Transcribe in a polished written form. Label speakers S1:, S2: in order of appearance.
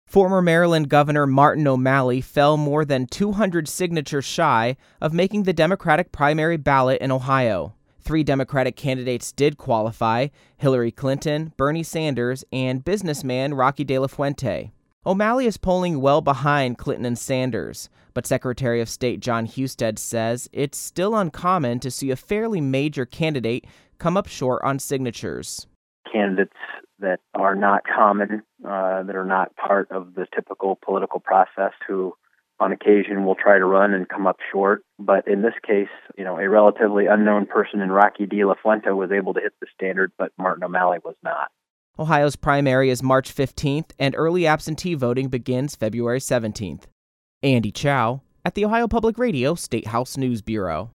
S1: Former Maryland Governor Martin O'Malley fell more than 200 signatures shy of making the Democratic primary ballot in Ohio. 3 Democratic candidates did qualify: Hillary Clinton, Bernie Sanders, and businessman Rocky De La Fuente. O'Malley is polling well behind Clinton and Sanders, but Secretary of State John Husted says it's still uncommon to see a fairly major candidate come up short on signatures.
S2: Candidates that are not common, that are not part of the typical political process, who on occasion will try to run and come up short. But in this case, a relatively unknown person in Rocky De La Fuente was able to hit the standard, but Martin O'Malley was not.
S1: Ohio's primary is March 15th, and early absentee voting begins February 17th. Andy Chow at the Ohio Public Radio State House News Bureau.